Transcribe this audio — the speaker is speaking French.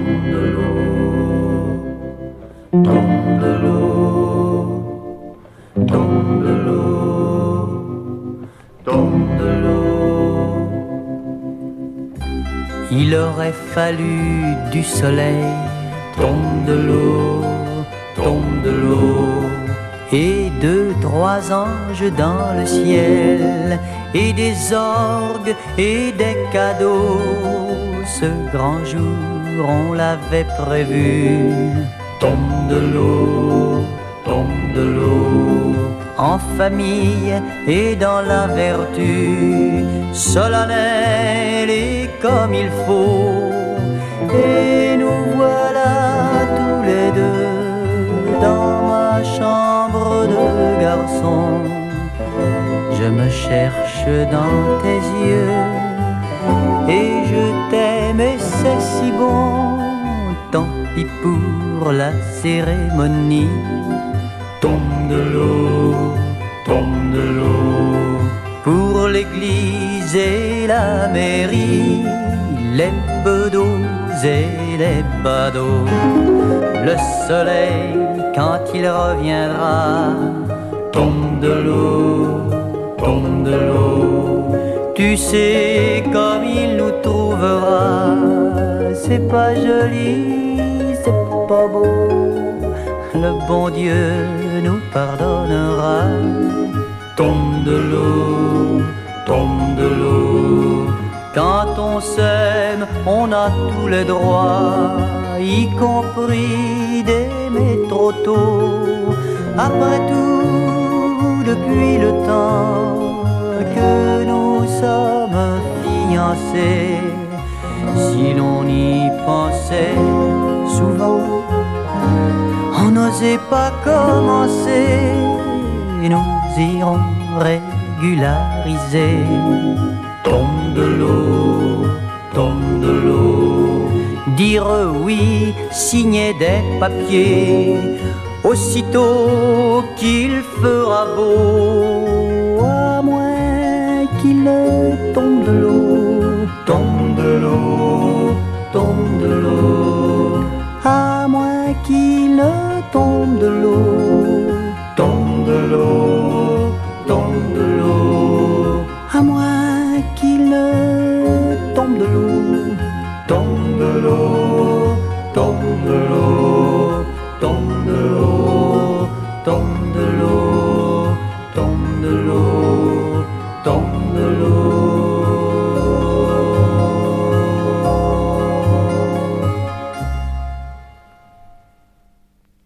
de l'eau, tombe de l'eau, tombe de l'eau, tombe de l'eau. Il aurait fallu du soleil, Tombe de l'eau, tombe de l'eau, et 2, 3 anges dans le ciel, et des orgues et des cadeaux. Ce grand jour, on l'avait prévu. tombe de l'eau, tombe de l'eau, En famille et dans la vertu, solennel et comme il faut. Et nous voilà tous les deux dans ma chambre de garçon. Je me cherche dans tes yeux et je t'aime et c'est si bon. Tant pis pour la cérémonie. tombe de l'eau, tombe de l'eau, Pour l'église et la mairie, les bedeaux et les badauds. Le soleil, quand il reviendra, tombe de l'eau, tombe de l'eau, tu sais comme il nous trouvera. C'est pas joli, c'est pas beau, le bon Dieu nous pardonnera. tombe de l'eau, tombe de l'eau, Quand on s'aime, on a tous les droits, y compris d'aimer trop tôt. Après tout, depuis le temps que nous sommes fiancés, si l'on y pensait souvent, on n'osait pas commencer. Nous irons régulariser. tombe de l'eau, tombe de l'eau, Dire oui, signer des papiers, aussitôt qu'il fera beau, à moins qu'il tombe de l'eau, tombe de l'eau, tombe de l'eau, à moins qu'il tombe de l'eau, tombe de l'eau, tombe de l'eau, à moins qu'il tombe de l'eau. tombe de l'eau, tombe de l'eau, tombe de l'eau.